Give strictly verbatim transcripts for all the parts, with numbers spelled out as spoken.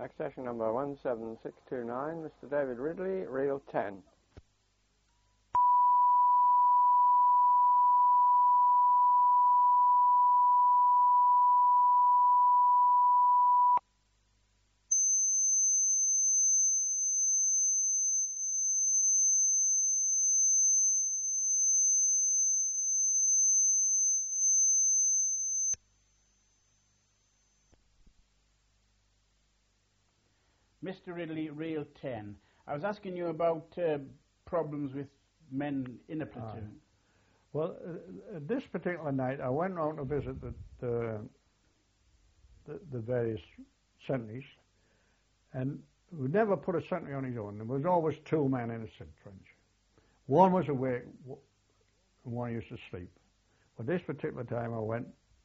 Accession number one seven six two nine, Mister David Ridley, reel ten. Mister Ridley, reel ten. I was asking you about uh, problems with men in a platoon. Uh, well, uh, this particular night, I went round to visit the the, the, the various sentries, and we never put a sentry on his own. There was always two men in a trench. One was awake, and one used to sleep. But this particular time, I went,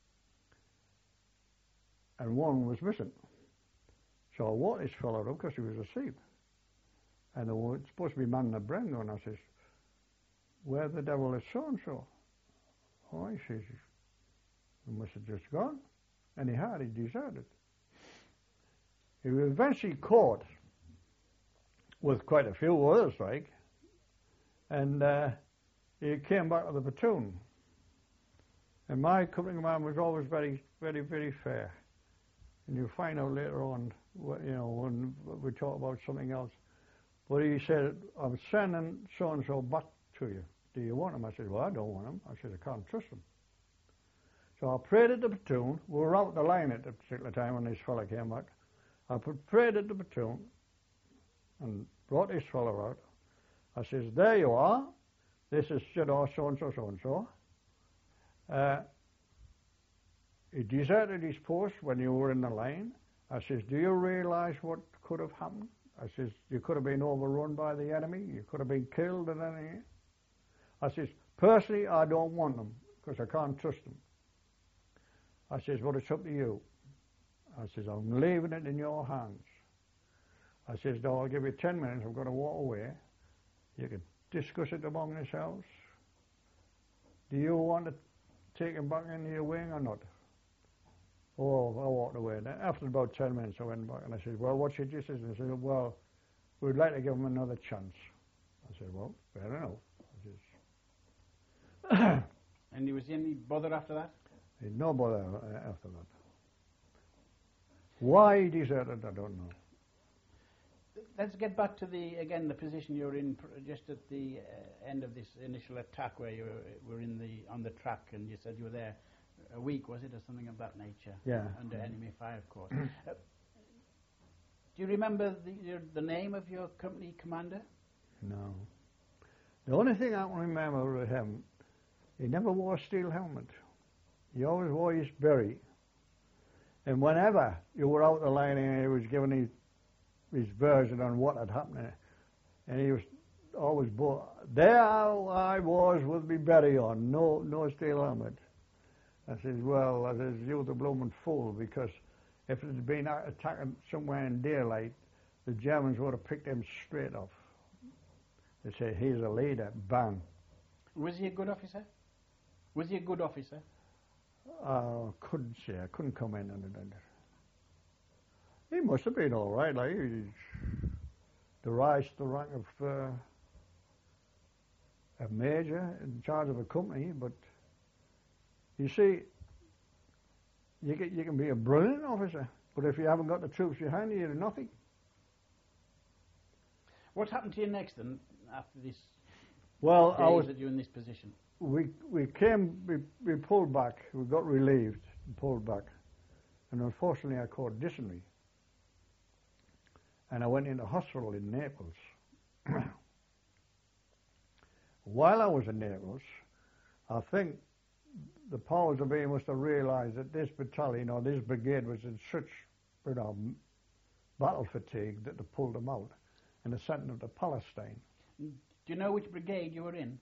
and one was missing. So I woke this fellow up because he was asleep. And they were supposed to be manning the brain going. I says, where the devil is so-and-so? Oh, he says, he must have just gone. And he had, he deserted. He was eventually caught with quite a few others, like, and uh, he came back to the platoon. And my company man was always very, very, very fair. And you'll find out later on, you know, when we talk about something else. But he said, I'm sending so-and-so back to you. Do you want him? I said, well, I don't want him. I said, I can't trust him. So I prayed at the platoon. We were out the line at the particular time when this fella came back. I prayed at the platoon and brought this fellow out. I says, there you are. This is, you know, so-and-so, so-and-so. Uh, He deserted his post when you were in the line. I says, do you realize what could have happened? I says, you could have been overrun by the enemy. You could have been killed and anything. I says, personally, I don't want them because I can't trust them. I says, well, it's up to you. I says, I'm leaving it in your hands. I says, no, I'll give you ten minutes. I'm going to walk away. You can discuss it among yourselves. Do you want to take him back into your wing or not? Oh, I walked away. Then after about ten minutes, I went back and I said, well, what's your decision? He said, well, we'd like to give him another chance. I said, well, fair enough. I says, and was he any bother after that? He had no bother after that. Why he deserted, I don't know. Let's get back to the, again, the position you were in pr just at the uh, end of this initial attack where you were, were in the, on the track, and you said you were there a week, was it, or something of that nature? Yeah. Under enemy fire, of course. uh, do you remember the, your, the name of your company commander? No. The only thing I can remember with him, he never wore a steel helmet. He always wore his beret. And whenever you were out the line and he was giving his, his version on what had happened, and he was always, there I was with my beret on, no, no steel helmet. I says, well, I says, you're the blooming fool, because if it had been attacking somewhere in daylight, the Germans would have picked him straight off. They say, he's a leader, bang. Was he a good officer? Was he a good officer? I uh, couldn't say, I couldn't comment on it. He must have been all right, like, he's the rise to the rank of uh, a major in charge of a company, but you see, you can, you can be a brilliant officer, but if you haven't got the troops behind you, you're nothing. What happened to you next then, after this well, days I was, that you were in this position? We, we came, we, we pulled back, we got relieved and pulled back. And unfortunately I caught dysentery. And I went into hospital in Naples. While I was in Naples, I think the powers that be must have realized that this battalion or this brigade was in such, you know, battle fatigue that they pulled them out and they sent them to Palestine. Do you know which brigade you were in?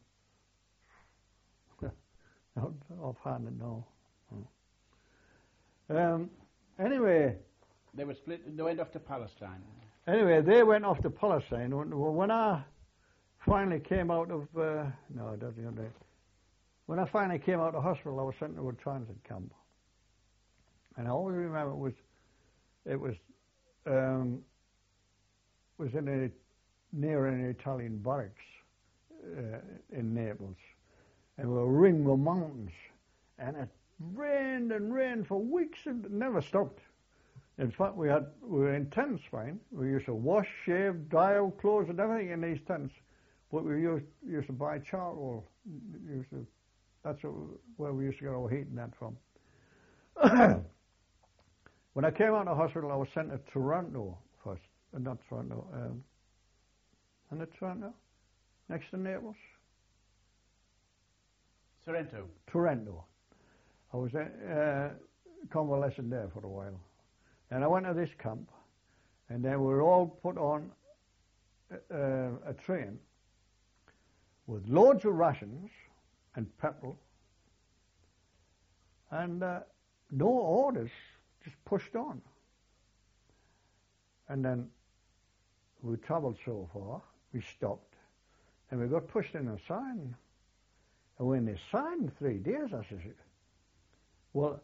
Not offhand, no. no. Um, anyway, they were split. They went off to Palestine. Anyway, they went off to Palestine. When, when I finally came out of uh, no, I don't know. When I finally came out of hospital, I was sent to a transit camp, and I always remember it was it was um, was in a, near an Italian barracks uh, in Naples, and we were ringed with mountains, and it rained and rained for weeks and it never stopped. In fact, we had we were in tents, fine. We used to wash, shave, dry our clothes and everything in these tents, but we used used to buy charcoal. Used to, that's what, where we used to get our heat and that from. When I came out of hospital, I was sent to Toronto first, uh, not Toronto, um, and it Toronto, next to Naples. Sorrento. Toronto. I was uh, convalescent there for a while. And I went to this camp, and then we were all put on a, a, a train with loads of rations and petrol, and uh, no orders, just pushed on. And then we travelled so far, we stopped, and we got pushed in a sign. And when they signed three days, I said, well,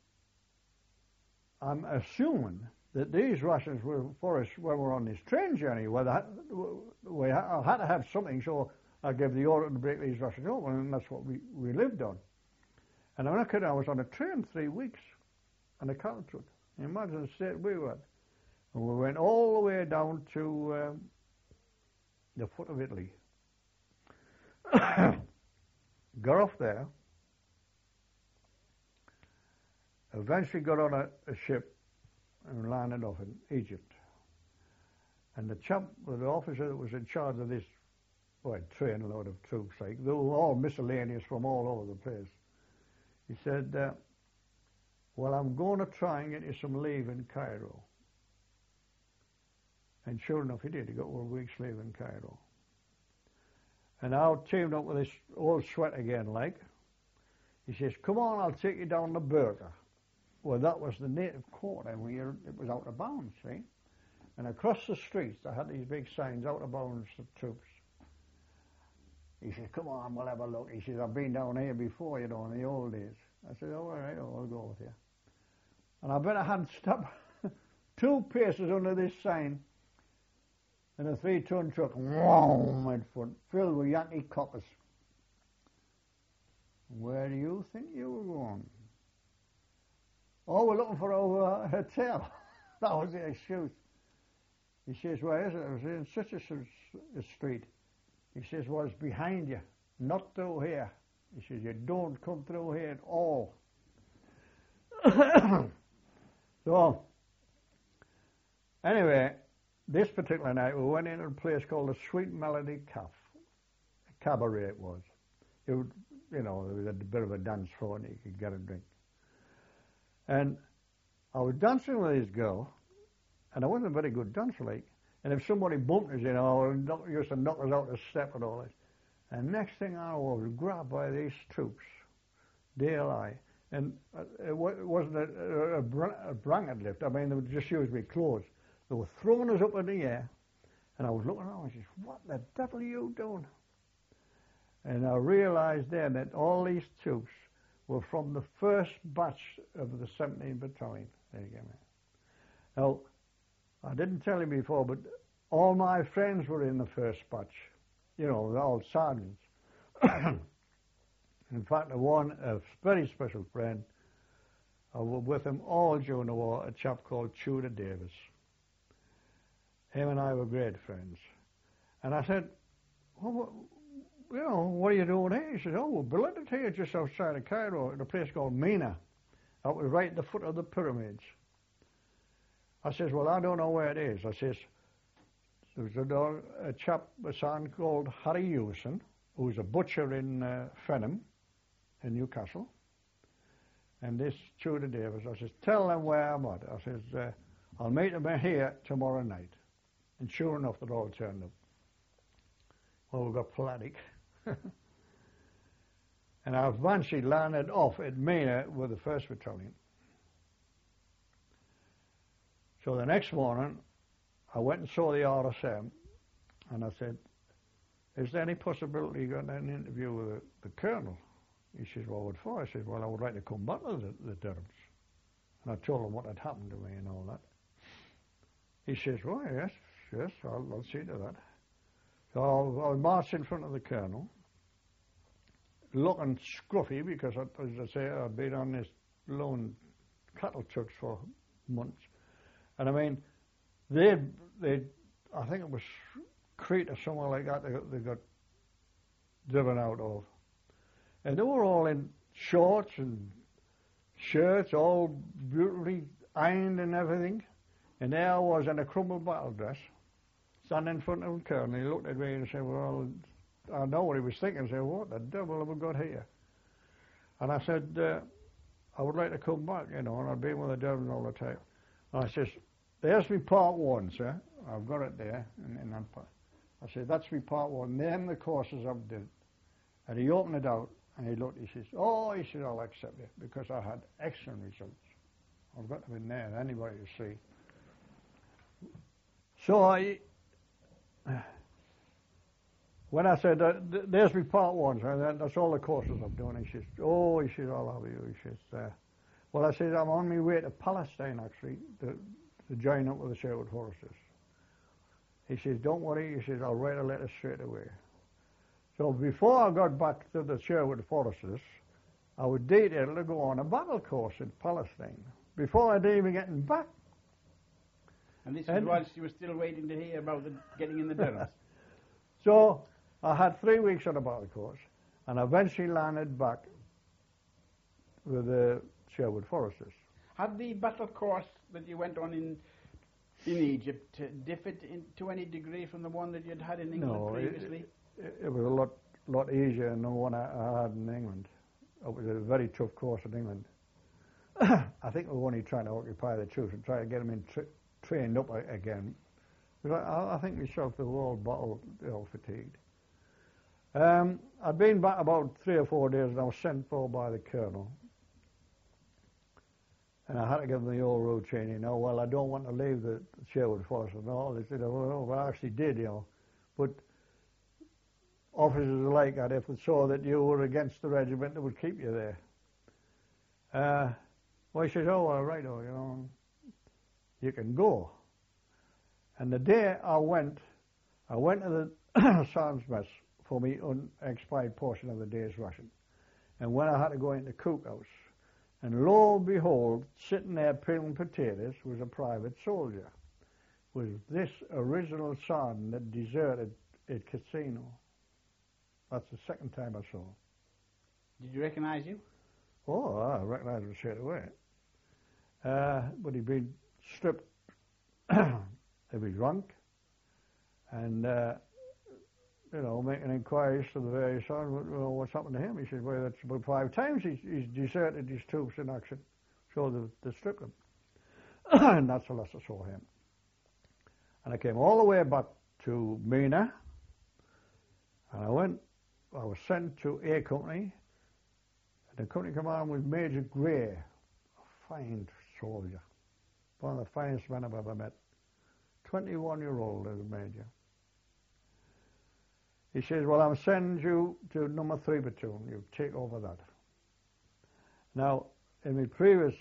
I'm assuming that these rations were for us when we were on this train journey, where they had, we had to have something, so I gave the order to break these rations open, and that's what we, we lived on. And when I could, I was on a train three weeks, on a cattle truck. Imagine the state we were at. And we went all the way down to um, the foot of Italy. Got off there, eventually got on a, a ship and landed off in Egypt. And the chap, the officer that was in charge of this, well, train load of troops, like, they were all miscellaneous from all over the place. He said, uh, well, I'm going to try and get you some leave in Cairo. And sure enough, he did. He got one week's leave in Cairo. And I teamed up with this old sweat again, like. He says, come on, I'll take you down to Berka. Well, that was the native quarter, and we were, it was out of bounds, see? And across the streets, I had these big signs, out of bounds to troops. He says, come on, we'll have a look. He says, I've been down here before, you know, in the old days. I said, oh, all right, I'll go with you. And I bet I hadn't stopped two paces under this sign, and a three-ton truck, whoom, in front, filled with Yankee coppers. Where do you think you were going? Oh, we're looking for our uh, hotel. That was the excuse. He says, where is it? I was in such a, a street. He says, well, it's behind you, not through here. He says, you don't come through here at all. So, anyway, this particular night we went into a place called the Sweet Melody Caf. A cabaret it was. It would, you know, there was a bit of a dance floor and you could get a drink. And I was dancing with this girl, and I wasn't a very good dancer, like. And if somebody bumped us, you know, it used to knock us out of step and all this. And next thing I was grabbed by these troops, D L I. And it wasn't a, a, a blanket lift. I mean, they would just use me clothes. They were throwing us up in the air. And I was looking around and I said, what the devil are you doing? And I realized then that all these troops were from the first batch of the seventeenth Battalion. There you go, man. Now, I didn't tell you before, but all my friends were in the first batch. You know, they're all sergeants. In fact, one, a very special friend, I was with him all during the war, a chap called Tudor Davis. Him and I were great friends. And I said, well, what, you know, what are you doing here? He said, oh, we're billeted here just outside of Cairo at a place called Mina. That was right at the foot of the pyramids. I says, well, I don't know where it is. I says, there was a, a chap, a son called Harry Hewson, who was a butcher in uh, Fenham, in Newcastle. And this Tudor Davis, I says, tell them where I'm at. I says, uh, I'll meet them here tomorrow night. And sure enough, they all turned up. Well, we got plastic. And I eventually landed off at Mina with the first Battalion. So the next morning, I went and saw the R S M, and I said, is there any possibility you got an interview with the, the colonel? He says, well, what for? I said, well, I would like to come back to the, the Durhams. And I told him what had happened to me and all that. He says, well, yes, yes, I'll, I'll see to that. So I'll, I'll march in front of the colonel, looking scruffy because, I, as I say, I'd been on this lone cattle trucks for months. And I mean, they, they, I think it was Crete or somewhere like that they, they got driven out of. And they were all in shorts and shirts, all beautifully ironed and everything. And there I was in a crumpled battle dress, standing in front of the colonel. He looked at me and said, well, I know what he was thinking. He said, what the devil have we got here? And I said, uh, I would like to come back, you know, and I've been with the devil all the time. And I says, there's me part one, sir. I've got it there. And, and I'm, I said, that's me part one. Name the courses I've done. And he opened it out, and he looked, he says, oh, he said, I'll accept it, because I had excellent results. I've got them in there, anybody to see. So I, when I said, uh, th- there's me part one, so that's all the courses I've done, he says, oh, he says, I'll have you, he says, uh, well, I said, I'm on my way to Palestine, actually, to, to join up with the Sherwood Foresters. He says, don't worry, he says, I'll write a letter straight away. So before I got back to the Sherwood Foresters, I was detailed to go on a battle course in Palestine, before I'd even gotten back. And this was whilst you were still waiting to hear about the, getting in the Durhams. So I had three weeks on a battle course, and eventually landed back with the Sherwood Foresters. Had the battle course that you went on in in Egypt uh, differed in, to any degree from the one that you'd had in England no, previously? It, it, it was a lot lot easier than the one I, I had in England. It was a very tough course in England. I think we were only trying to occupy the troops and try to get them in tra- trained up again. But I, I think myself the whole battle, you know, fatigued. Um, I'd been back about three or four days, and I was sent for by the colonel. And I had to give them the old routine, you know, well, I don't want to leave the Sherwood Forest and all. They said, well, well, I actually did, you know. But officers are like that. If they saw that you were against the regiment, they would keep you there. Uh, well, he says, oh, well, right, oh, you know, you can go. And the day I went, I went to the sergeant's mess for me unexpired portion of the day's ration. And when I had to go into the cookhouse, and lo and behold, sitting there peeling potatoes was a private soldier. Was this original sergeant that deserted at Casino. That's the second time I saw him. Did you recognise you? Oh, I recognised him straight away. Uh, but he'd been stripped of his rank, and uh, you know, making inquiries to the various sergeants, well, what's happened to him? He said, well, that's about five times he's, he's deserted his troops in action, so they, they stripped him. And that's the last I saw him. And I came all the way back to Mina, and I went, I was sent to A Company, and the company command was Major Gray, a fine soldier, one of the finest men I've ever met, twenty-one-year-old as a major. He says, well, I'm sending you to number three platoon. You take over that. Now, in my previous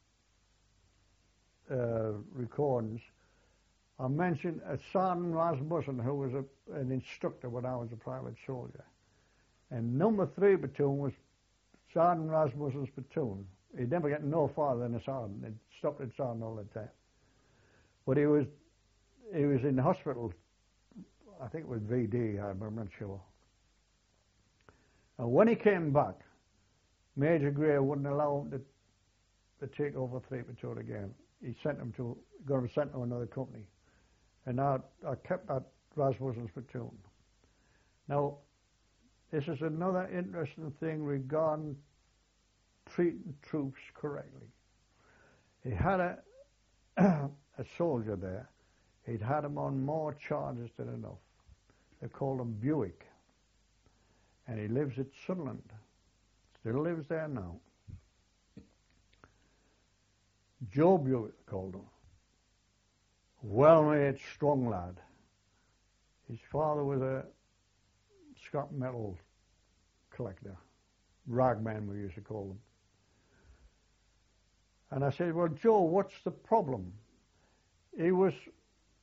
uh, recordings, I mentioned a Sergeant Rasmussen, who was a, an instructor when I was a private soldier. And number three platoon was Sergeant Rasmussen's platoon. He'd never get no farther than a sergeant. He'd stopped at sergeant all the time. But he was, he was in the hospital, I think it was V D, I'm not sure. And when he came back, Major Gray wouldn't allow him to, to take over three platoon again. He sent him to, got him sent to another company. And now I kept that Rasmussen's platoon. Now, this is another interesting thing regarding treating troops correctly. He had a, a soldier there. He'd had him on more charges than enough. They called him Buick. And he lives at Sunderland. Still lives there now. Joe Buick, they called him. Well-made, strong lad. His father was a scrap metal collector. Ragman, we used to call them. And I said, well, Joe, what's the problem? He was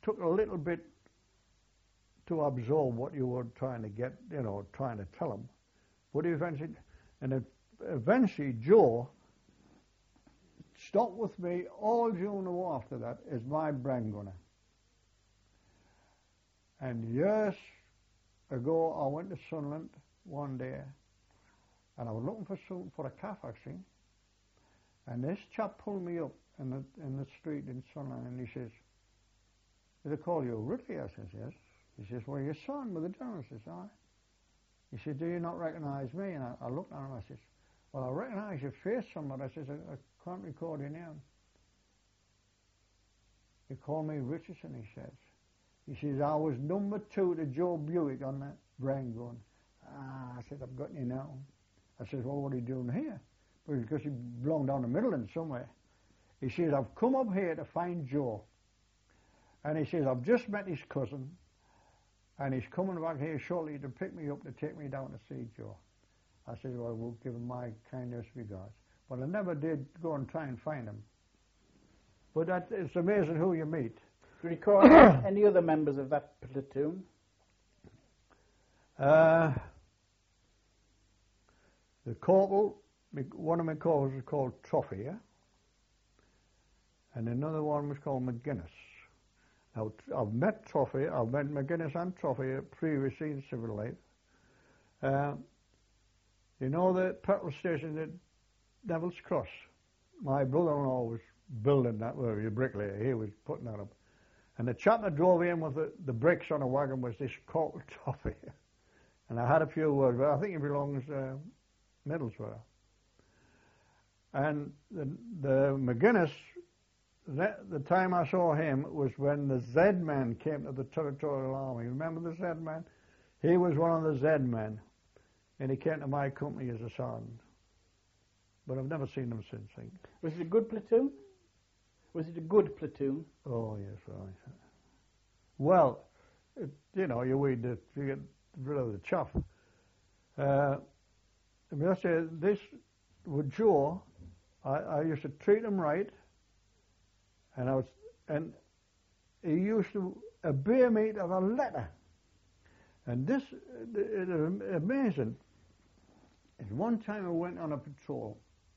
took a little bit to absorb what you were trying to get, you know, trying to tell him. But eventually, and eventually Joe stuck with me all during the war after that as my brain gunner. And years ago, I went to Sunderland one day, and I was looking for something for a calf vaccine, and this chap pulled me up in the in the street in Sunderland, and he says, "Do they call you Ridley?" I says, "Yes." He says, "Well, your son with the general." I says, "Aye." He said, "Do you not recognise me?" And I, I looked at him, I says, "Well, I recognise your face somewhat." I says, I, I can't recall your name." He called me Richardson, he says. He says, "I was number two to Joe Buick on that brain gun." Ah, I said, "I've got you now." I says, "Well, what are you doing here?" Because he belonged down the Midlands somewhere. He says, "I've come up here to find Joe." And he says, "I've just met his cousin, and he's coming back here shortly to pick me up to take me down to see Joe." I said, "Well, we'll give him my kindest regards." But I never did go and try and find him. But that, it's amazing who you meet. Do you recall any other members of that platoon? Uh, the corporal, one of my corporals was called Troffier, and another one was called McGuinness. Now, I've met Troffier, I've met McGuinness and Troffier previously in civil life. Uh, you know the petrol station at Devil's Cross? My brother-in-law was building that, well, a bricklayer, he was putting that up. And the chap that drove in with the, the bricks on a wagon was this Corporal Troffier. And I had a few words, but I think he belongs to uh, Middlesbrough. And the, the McGuinness, the, the time I saw him was when the Z-men came to the Territorial Army. Remember the Z-men? He was one of the Z-men, and he came to my company as a sergeant. But I've never seen him since. I think. Was it a good platoon? Was it a good platoon? Oh, yes, right. Well, it, you know, you weed the, you get rid of the chuff. Uh, I mean, I say this with Joe, I, I used to treat him right, and I was, and he used to obey me to the letter. And this is amazing. At one time I went on a patrol,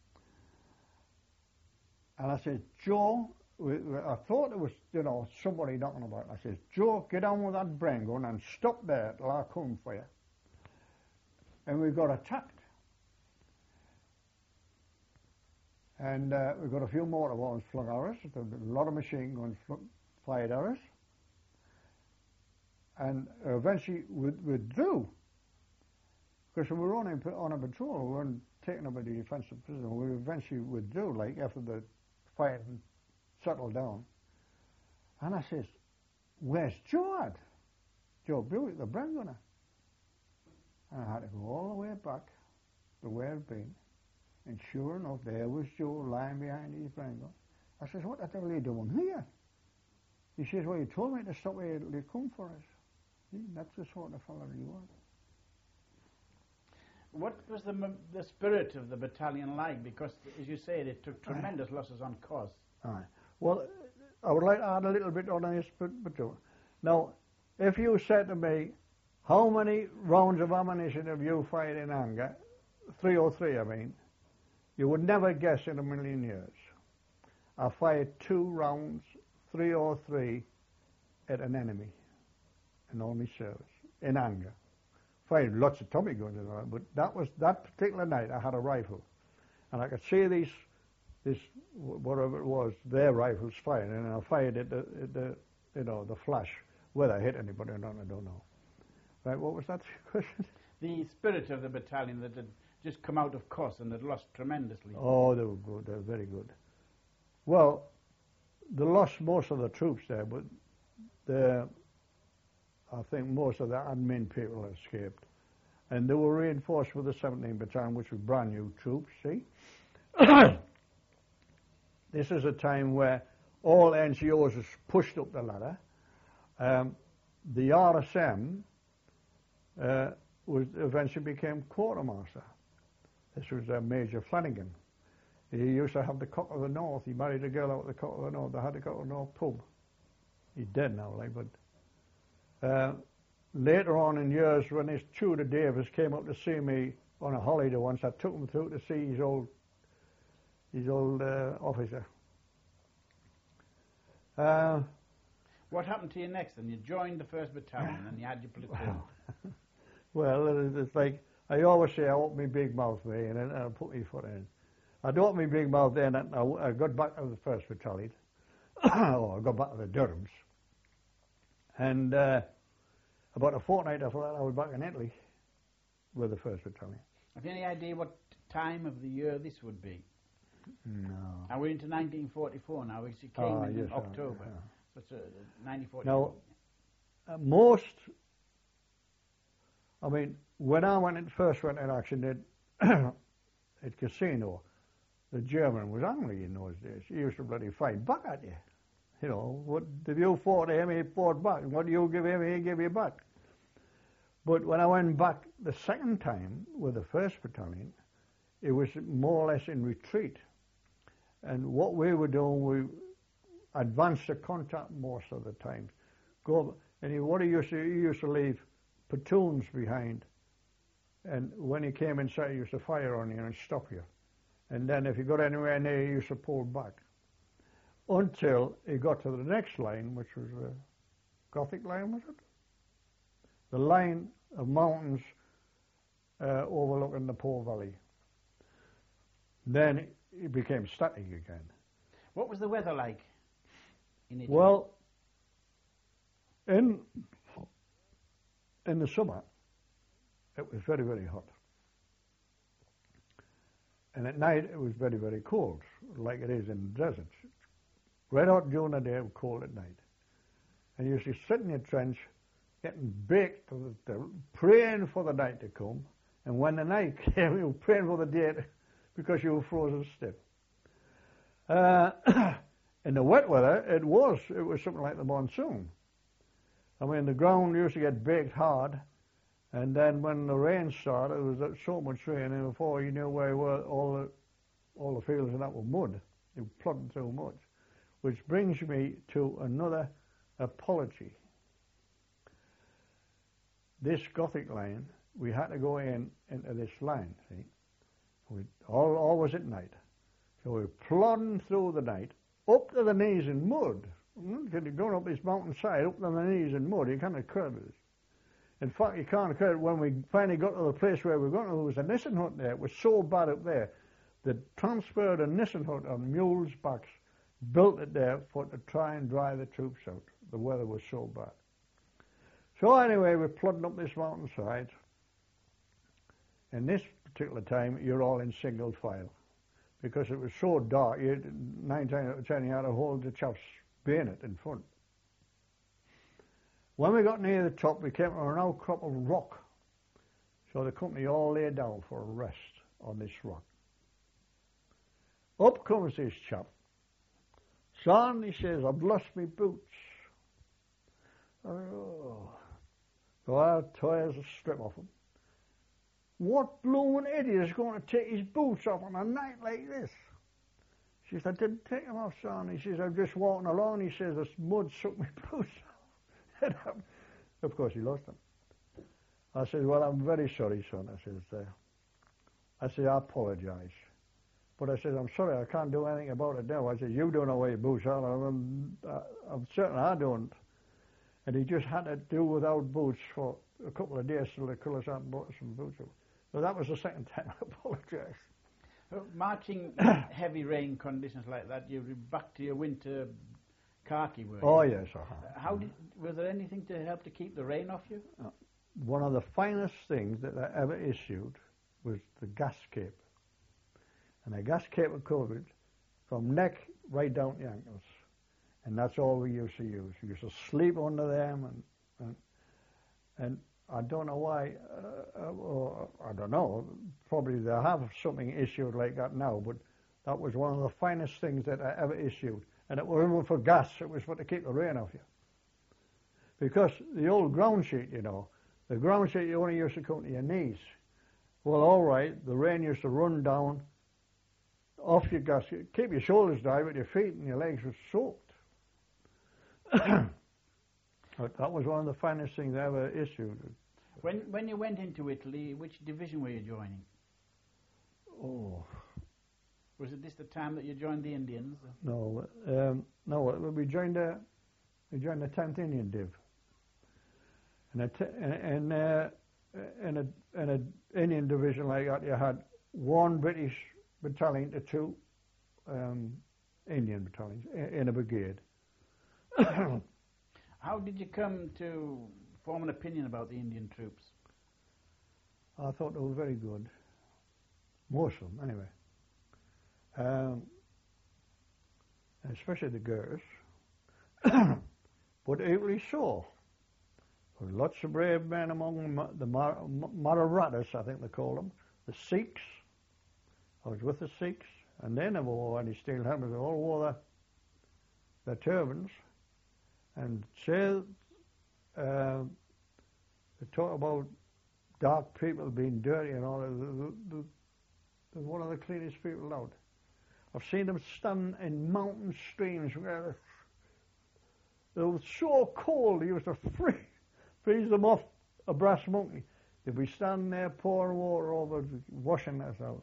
and I said, "Joe," I thought it was, you know, somebody knocking about. I said, "Joe, get on with that brain gun and stop there till I come for you." And we got attacked. And uh, we got a few mortar balls flung at us, a lot of machine guns fired at us. And eventually we withdrew. Because we were on a, on a patrol, we weren't taken up by the defensive prisoner. We eventually withdrew, like after the fighting settled down. And I says, "Where's Joe at? Joe Buick, the brain gunner." And I had to go all the way back to where I'd been. And sure enough, there was Joe lying behind his brain gun. I says, "What the hell are you doing here?" He says, "Well, you told me to stop here till you come for us." That's the sort of fellow he was. What was the the spirit of the battalion like? Because, as you said, it took tremendous losses on cause. Aye. Well, I would like to add a little bit on this, but, but now, if you said to me, "How many rounds of ammunition have you fired in anger?" three oh three, I mean. You would never guess in a million years. I fired two rounds, three oh three, at an enemy in all my service, in anger. Fired lots of Tommy guns and all that, but that was, that particular night I had a rifle. And I could see these, this, whatever it was, their rifles firing, and I fired at the, at the you know, the flash. Whether I hit anybody or not, I don't know. Right, what was that question? The spirit of the battalion that had just come out of course and had lost tremendously. Oh, they were good, they were very good. Well, they lost most of the troops there, but the, I think most of the admin people escaped. And they were reinforced with the seventeenth Battalion, which was brand new troops, see? This is a time where all N C Os was pushed up the ladder. Um, the R S M uh, was eventually became quartermaster. This was uh, Major Flanagan. He used to have the Cock of the North. He married a girl out of the Cock of the North. They had the Cock of the North pub. He's dead now, like, but uh, later on in years, when this Tudor Davis came up to see me on a holiday once, I took him through to see his old, his old uh, officer. Uh, What happened to you next then? You joined the first Battalion and you had your platoon. Well, it's like, I always say I opened my big mouth there and then I put my foot in. I'd opened my big mouth there and I, I got back to the first Battalion, or I got back to the Durhams. And uh, about a fortnight after that I was back in Italy with the first Battalion. Have you any idea what time of the year this would be? No. Now we're into nineteen forty-four now, which it came Ah, in yes, uh, October. yeah. So it's uh, nineteen forty-four. Now, uh, most, I mean, when I went in, first went in action at, at Casino, the German was angry in those days. He used to bloody fight back at you. You know, what did you fought him, he fought back. What do you give him, he give you back. But when I went back the second time with the first Battalion, it was more or less in retreat. And what we were doing, we advanced the contact most of the time. Go, and he, what he used to, he used to leave platoons behind. And when he came inside, he used to fire on you and stop you. And then if you got anywhere near, he used to pull back. Until he got to the next line, which was the Gothic line, was it? The line of mountains uh, overlooking the Po Valley. Then it became static again. What was the weather like in Italy? Well, in in the summer, it was very, very hot. And at night, it was very, very cold, like it is in the deserts. Red hot during the day, cold at night. And you used to sit in your trench, getting baked, to the, to, praying for the night to come. And when the night came, you were praying for the day to, because you were frozen stiff. Uh, in the wet weather, it was it was something like the monsoon. I mean, the ground used to get baked hard, and then when the rain started, there was so much rain, and before you knew where you were, all the all the fields and that were mud. You were plodding through mud. Which brings me to another apology. This Gothic line, we had to go in into this line, see? We all always at night. So we're plodding through the night, up to the knees in mud. You're going up this mountainside, up to the knees in mud, you can't curve it. In fact, you can't curve it. When we finally got to the place where we were going to, there was a Nissen hut there. It was so bad up there, they transferred a Nissen hut on mules' backs, built it there for to try and dry the troops out. The weather was so bad. So anyway, we're plodding up this mountainside. And this particular time, you're all in single file. Because it was so dark, you had, nine times out of ten, you had to hold the chap's bayonet in front. When we got near the top, we came to an outcrop of rock. So the company all lay down for a rest on this rock. Up comes this chap. Son, he says, I've lost my boots. Oh. So I tears a strip off him. What blooming idiot is going to take his boots off on a night like this? She said, I didn't take them off, son. He says, I'm just walking along. He says, this mud sucked my boots off. Of course, he lost them. I said, well, I'm very sorry, son. I says, uh, I said, I apologize. But I said, I'm sorry, I can't do anything about it now. I said, you don't know where your boots are. I'm, I'm certain I don't. And he just had to do without boots for a couple of days till the colours out and bought some boots. So that was the second time I apologized. So marching in heavy rain conditions like that, you're back to your winter khaki, were you? Oh, yes. Uh-huh. How did, was there anything to help to keep the rain off you? Uh, one of the finest things that I ever issued was the gas cape. And the gas cape was covered from neck right down to the ankles. And that's all we used to use. We used to sleep under them, and and, and I don't know why, uh, or I don't know, probably they have something issued like that now, but that was one of the finest things that I ever issued. And it wasn't for gas, it was for to keep the rain off you. Because the old ground sheet, you know, the ground sheet you only used to come to your knees. Well, all right, the rain used to run down off your gas, keep your shoulders dry, but your feet and your legs were soaked. But that was one of the finest things ever issued. When when you went into Italy, which division were you joining? Oh, Was it this the time that you joined the Indians? no, um, no, we joined the, we joined the tenth Indian Div. And a t- and uh, in a in a Indian division like that, you had one British battalion to two um, Indian battalions in, in a brigade. How did you come to form an opinion about the Indian troops? I thought they were very good. Most of them, anyway. Um, especially the girls. But equally so. There were lots of brave men among them, the Mar- Marathas, I think they call them, the Sikhs. I was with the Sikhs, and they never wore any steel helmets. They all wore their, their turbans. And say, uh, they talk about dark people being dirty and all that. They're one of the cleanest people out. I've seen them stand in mountain streams where they were so cold they used to freeze, freeze them off a brass monkey. They'd be standing there pouring water over, washing themselves.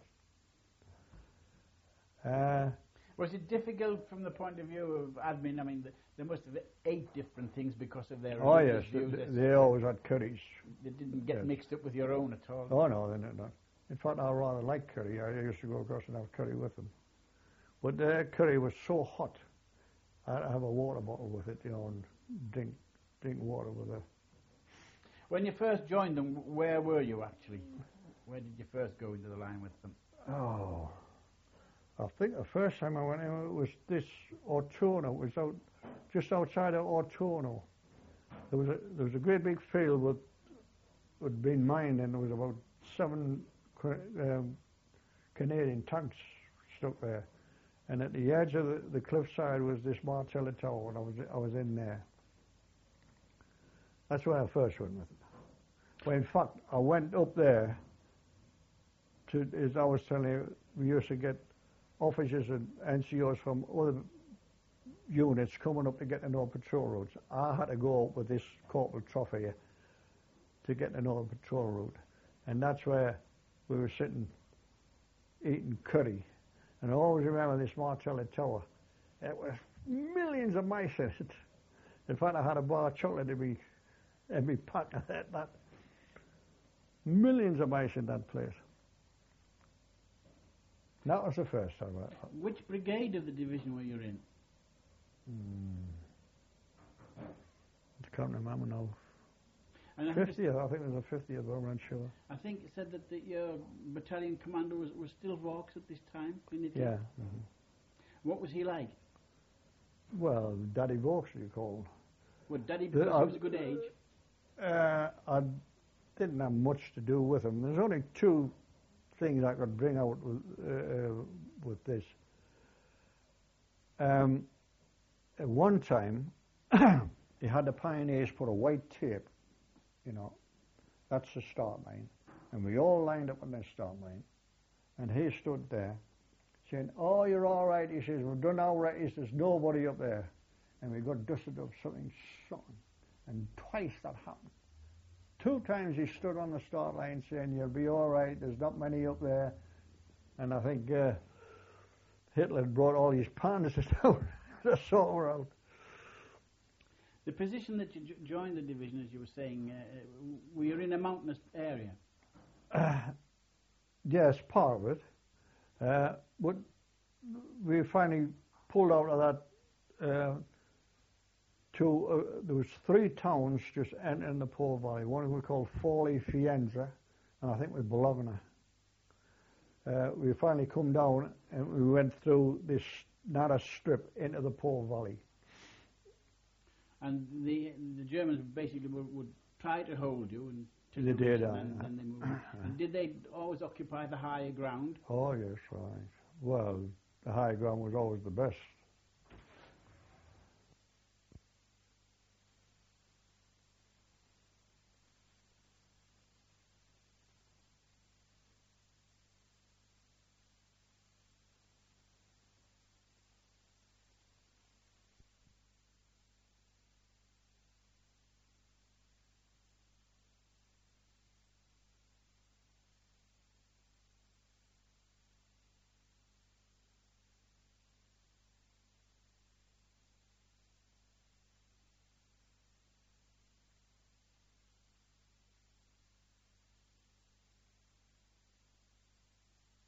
Uh, Was it difficult from the point of view of admin? I mean, the, they must have eight different things because of their oh yes, views. they, they always had curries. They didn't get Yes. mixed up with your own at all. Oh no, they're not. In fact, I rather like curry. I used to go across and have curry with them. But their curry was so hot, I'd have a water bottle with it, you know, and drink drink water with it. When you first joined them, where were you actually? Where did you first go into the line with them? Oh, I think the first time I went in it was this Ortuno. It was out just outside of Ortuno. There was a there was a great big field with had been mined, and there was about seven um, Canadian tanks stuck there. And at the edge of the, the cliffside was this Martello Tower, and I was I was in there. That's where I first went with it. Well, in fact, I went up there to, as I was telling you, we used to get officers and N C Os from other units coming up to get to know patrol routes. I had to go up with this Corporal Trophy to get to know the patrol route. And that's where we were sitting eating curry. And I always remember this Martello Tower. It was millions of mice in it. In fact, I had a bar of chocolate in me, in me pack. That, that millions of mice in that place. That was the first time. I, Which brigade of the division were you in? hmm, I can't remember now. And I think fiftieth, I think it was the fiftieth, but I'm not sure. I think it said that the, your battalion commander was, was still Vaux at this time in Italy. Yeah. Mm-hmm. What was he like? Well, Daddy Vaux, you call Well, Daddy, The- because he uh, was a good age. Uh, I didn't have much to do with him. There's only two things I could bring out with, uh, uh, with this. Um, at one time, he had the pioneers put a white tape, you know, that's the start line. And we all lined up on that start line. And he stood there saying, "Oh, you're all right." He says, "We've done our right." He says, "There's nobody up there." And we got dusted up something, something. And twice that happened. Two times he stood on the start line saying, "You'll be all right, there's not many up there." And I think uh, Hitler had brought all his panzers down to sort her out. The position that you jo- joined the division, as you were saying, uh, were you in a mountainous area? Uh, yes, part of it. Uh, but we finally pulled out of that. Uh, to, uh, there was three towns just entering the Po Valley. One we called Forlì Fienza, and I think with Bologna. Uh, we finally come down and we went through this narrow strip into the Po Valley. And the the Germans basically would, would try to hold you and to They did, and, uh, and, and they moved. And did they always occupy the higher ground? Oh yes, right. Well, the high ground was always the best.